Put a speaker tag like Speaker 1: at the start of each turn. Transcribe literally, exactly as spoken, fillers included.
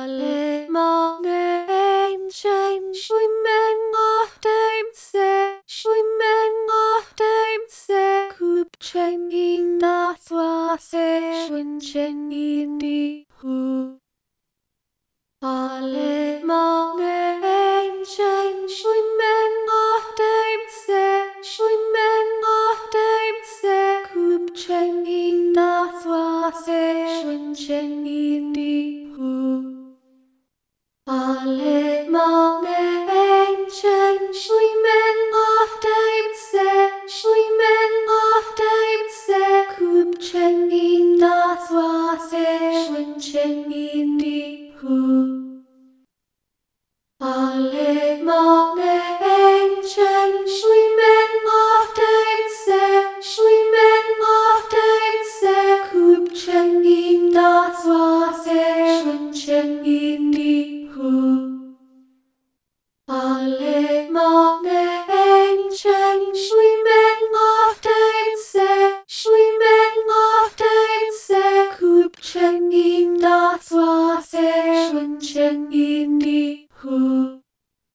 Speaker 1: Alle morgen schwimmen auf dem See, schwimmen auf dem See, Hüpfen in das Wasser, Schwänzchen in die Höhe. Alle morgen schwimmen auf dem See, schwimmen auf dem See, Hüpfen in das Wasser, Schwänzchen in die Höhe. Alle morgen schwimmen auf dem See, schwimmen auf dem See, Hüpfen in das Wasser, Schwänzchen in die Höhe. Alle morgen schwimmen auf dem See, schwimmen auf dem See, Hüpfen in das Wasser, Schwänzchen in die Höhe. Alle morgen schwimmen auf dem See, schwimmen auf dem See, Hüpfen in das Wasser, Schwänzchen in die Höhe.